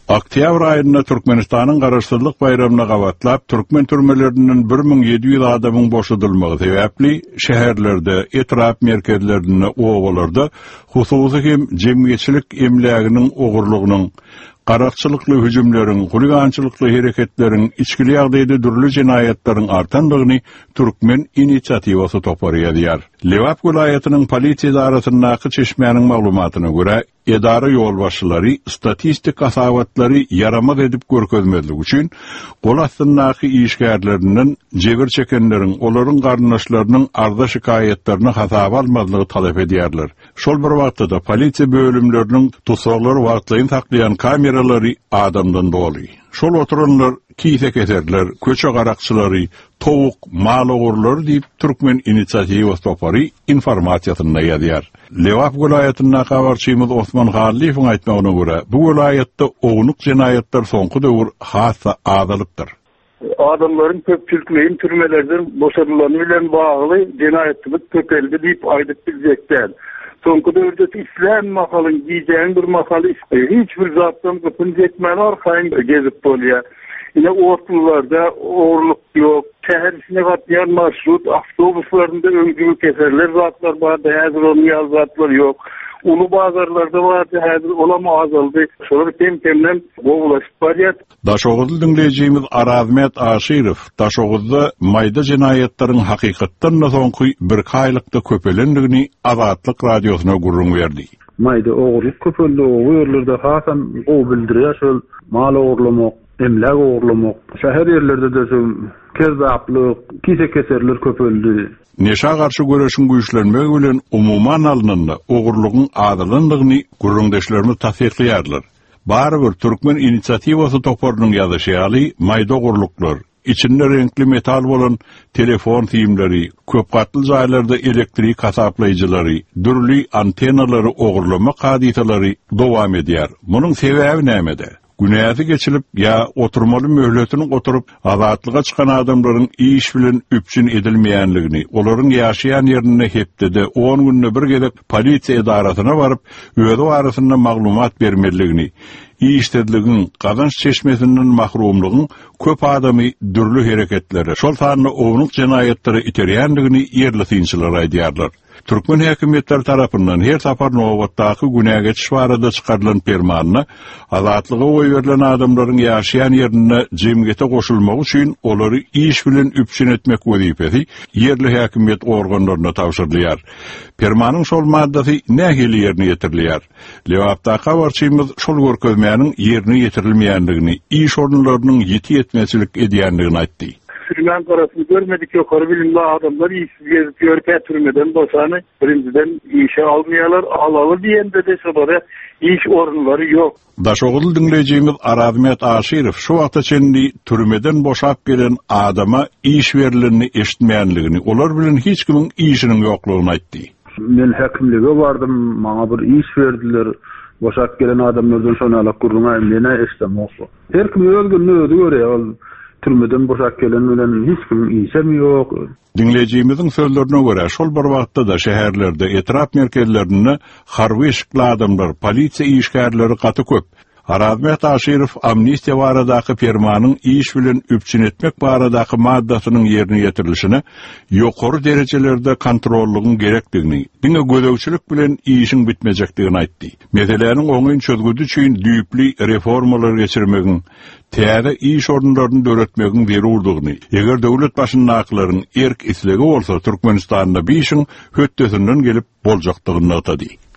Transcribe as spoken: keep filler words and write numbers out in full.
Oktyabr ayında Türkmenistan'ın Garaşsızlyk bayramyna gabatlap, Türkmen türmelerinden bir min yedi yüz adamın boşadylmagy sebäpli şäherlerde, etrap merkezlerinde, owalarda hususy hem jemgyýetçilik emläginiň ogurlygynyň, garakçylykly hüjümleriň, huligançylykly hereketleriň, içkili ýagdaýda dürli jinayetlaryň artandygyny Türkmen inisiativasy toparýar. Lewap welaýatynyň polisiýa idarasynyň çeşmeýäniň maglumatyna görä, edara ýolbaşçylary statistik hasabatlary yaramaz edip görkezmezlik üçin gol astyndaky işgärlerinden jebir çekenleriň, olaryň garnaşlarynyň arda şikaýetlerini hasaba almazlygy talap edýärler. Şol bir wagtda polisiýa bölümleriniň tutsaklary wagtlaýyn saklaýan kameralary adamdan doly. Şol oturanlar kiyse keserler, köçe garakçylary, towuk, mal ogurlary diýip Türkmen inisiativasy topary informasiýasyny ýazýar. Lewap welaýatyna habarçymyz Osman Galliýewiň aýtmagyna görä, bu welaýatda ognuq jinayetler soňky döwür hassa azalypdyr. Adamların köpçülüklerin türmelerden boşadylanmagy bilen bagly jinayetçilik köpeldi diýip aýdyp biljekler. Soňky döwürde İslam makalyň giýjäň bir makaly hiç bir zatdan gıpın jetmäni arkaýyn gezip bolýar. Ine ortalarda oğurluk yok, şäherisine gatnaýan marşrut, awtobuslarynda öňdügi keserler zatlar barda, häzir onu ýazatlar yok. Ulu bazarlarda barda, häzir olama azaldy. Şolar tem-temden gowulaşyp barýar. Daşoğuzly dinleýijimiz Arazmet Aşyrow, Daşoğuzda maýda jinaýetlaryň hakykatdan soňky bir kaýlykda köpelendigini Azatlyk radiosyna gurrun berdi. Maýda ogurlyk köpeldi, o ýerlerde hasan o bildirýär şol mal ogurlamak, emlak ogurlamak. Şäher ýerlerde de şu kerzaplyk, kise keserler köpeldi. Neşa garşy göreşiň güýçlenmegi bilen umuman alnanda ogurlygyň adalynyny gurrundaşlaryny tasdiqlaýarlar. Barbyr Türkmen inisiativasy toparynyň ýazyşy maýda ogurluklar, içinde renkli metal bolan telefon tiýimleri, köp gatly jaýlarda elektrik hasaplaýjylary, dürli antenalary ogurlama hadiselary dowam edýär. Munyň sebäbi nämede? Günäzi geçilip ya oturmaly möhletini oturup azatlyga çykan adamlaryň iş bilen üpçün edilmeýänligini, olaryň ýaşaýan ýerine hepdede on günde bir gelip polisiýa idarasyna baryp öýde barasynda maglumat bermeligini, iştedligin, gazanç çeşmesinden mahrumlugyň köp adamy dürli hereketleri, şol sanyny ownuq jinayetleri iterýändigini ýerli synçylar aýdýarlar. Türkmen häkimetleri tarapyndan her sapar nowatdaky günä geçiş barada çykarylan permanna azatlyga oý berilen adamlaryň ýaşaýan ýerine jemgyýete goşulmagy üçin olary iş bilen üpçün etmek wezipesi ýerli häkimet organlaryna tapşyrylýar. Permanyň şol maddasy nähili ýerine ýetirilýär. Lewapda habarçymyz şol görkezmäniň ýerine ýetirilmeýändigini, iş organlarynyň ýeti ýetmezlik edýändigini aýtdy. Sürmen karasını görmedik yok. Bilimli adamlar işsiz gezip yörke türmeden boşanı birinciden işe almayalar, alalı diyen de de sonra iş orunları yok. Daşoğuzly dinleýijimiz Arazmet Aşyrow şu wagta çendi türmeden boşap gelen adama iş berilenini eşitmeýänligini, olar bilen hiç kimiň işiniň ýoklugyny aýtdy. Men häkimlige bardym, maňa bir iş berdiler. Boşap gelen adamlardan şonu alak gurruna mene eşitmokso. Her kim ölgünni ödü görýär. Türmeden boşak gelen bilen hiç kim işem yok. Dinleýijimizin sözlerine görä, şol bir wagtda da şäherlerde, etrap merkezlerinde harby ışıkly adamlar, polisiýa işgärleri gaty köp. Arazmet Aşyrow amnistiýa baradaky permanyň iş bilen üpçün etmek baradaky maddasynyň ýerine ýetirilişine ýokary derejelerde kontrollygyň gerekdigini, diňe gödäwçilik bilen işiň bitmejekdigini aýtdy. Meseleniň oňyn çözgüdi üçin düýpli reformalar geçirmegiň, täze iş orunlaryny döretmegiň zerurdygyny, eger döwlet başyndaklaryň erk islegi bolsa Türkmenistanda bir işiň höttesinden gelip boljakdygyny atady.